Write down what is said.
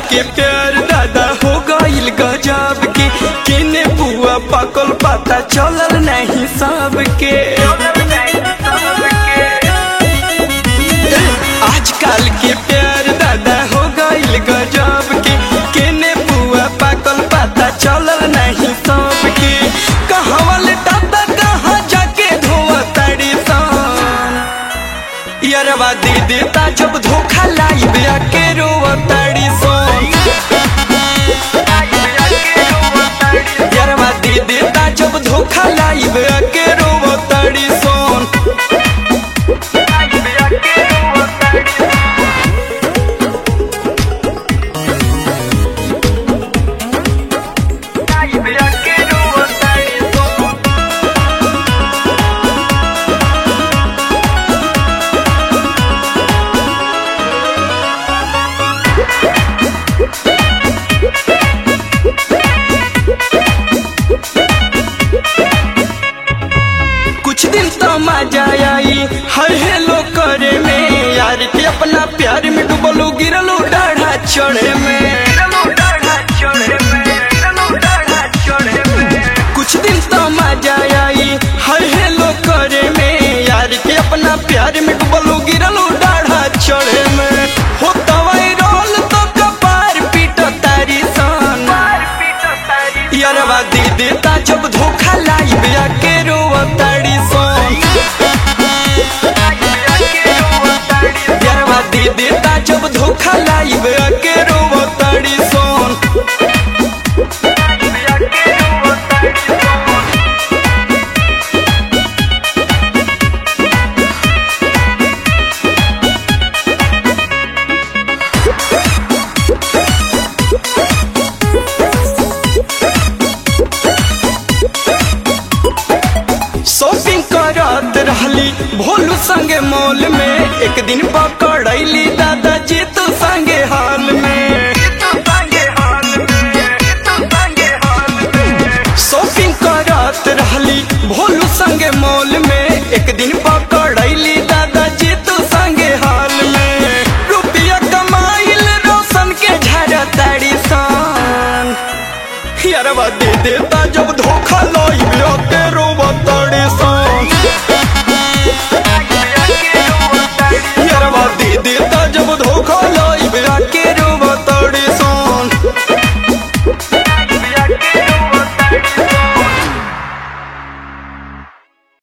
के प्यार दादा हो गइल गजब के किने बुआ पकल पता चलल नहीं सबके। आजकल के प्यार दादा हो गइल गजब के किने बुआ पकल पता चलल नहीं सबके। कहवल दादा कहाँ जाके धोआ ताड़ी सन यारवा दे देता जब धोखा लाइब के रोआ ताड़ी सन। यारवा दे देता जब धोखा लाइब के रोआ ताड़ी सन। कुछ दिन तो मजा आई हर हेलो करे में यार के अपना प्यार में डूबलू गिरलू डाढ़ा चढ़े में। कुछ दिन तो मजा आई हर हेलो करे में यार के अपना प्यार में डूबलू गिरलू डाढ़ा चढ़े में। हो तवाई रोल तो कपार पीटो तारी सन यारवा दे देता जब धोखा लाइब के रोआ ताड़ी सन। यारवा दे देता जब धोखा लाइब के रोआ ताड़ी सन। शॉपिंग करत रहली भोलू संगे मॉल में एक दिन पकड़ैली दादा जी तो संगे हाल में। शॉपिंग करत रहली भोलू संगे मॉल में एक दिन पकड़